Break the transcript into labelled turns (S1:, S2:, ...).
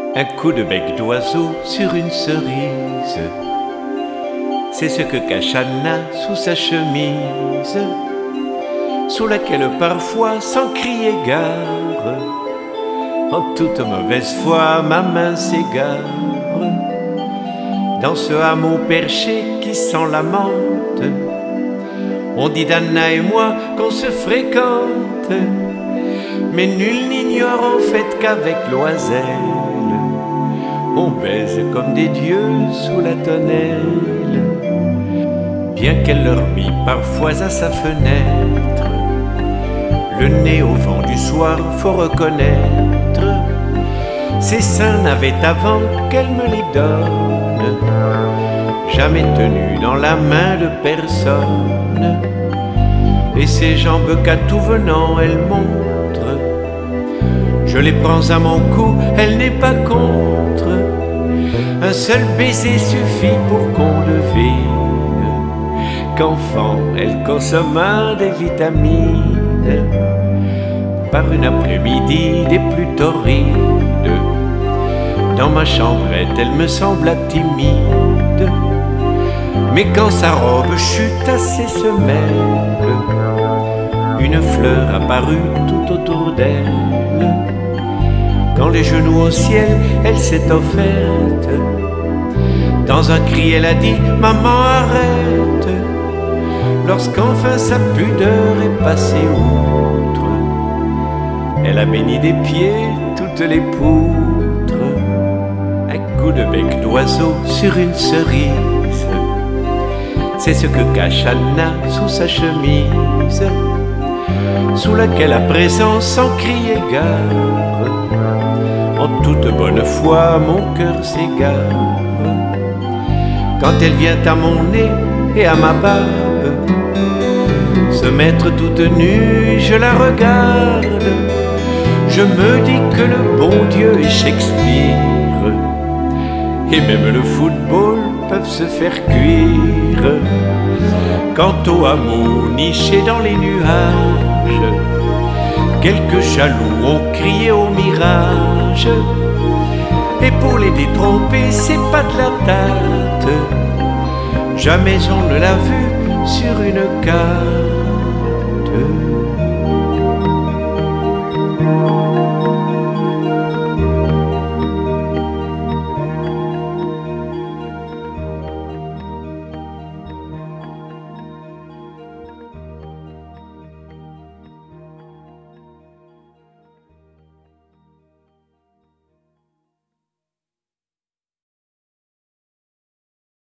S1: Un coup de bec d'oiseau sur une cerise, c'est ce que cache Anna sous sa chemise, sous laquelle parfois, sans crier gare, en toute mauvaise foi, ma main s'égare. Dans ce hameau perché qui sent la menthe, on dit d'Anna et moi qu'on se fréquente, mais nul n'ignore en fait qu'avec l'oiselle, on baise comme des dieux sous la tonnelle. Bien qu'elle leur mit parfois à sa fenêtre, le nez au vent du soir, faut reconnaître, ses seins n'avaient avant qu'elle me les donne jamais tenus dans la main de personne, et ses jambes qu'à tout venant elle montre, je les prends à mon cou, elle n'est pas contre. Un seul baiser suffit pour qu'on devine qu'enfant elle consomme des vitamines. Par une après-midi des plus torrides, dans ma chambrette elle me sembla timide, mais quand sa robe chute à ses semelles, une fleur apparut tout autour d'elle. Quand les genoux au ciel, elle s'est offerte, dans un cri elle a dit « Maman arrête !» Lorsqu'enfin sa pudeur est passée outre, elle a béni des pieds toutes les poutres. Un coup de bec d'oiseau sur une cerise, c'est ce que cache Anna sous sa chemise, sous laquelle à présent, sans crier gare, en toute bonne foi mon cœur s'égare. Quand elle vient à mon nez et à ma barbe, se mettre toute nue, je la regarde, je me dis que le bon Dieu est Shakespeare, et même le football peuvent se faire cuire. Quant au hameau niché dans les nuages, quelques jaloux ont crié au mirage, et pour les détromper c'est pas de la tarte, jamais on ne l'a vu sur une carte.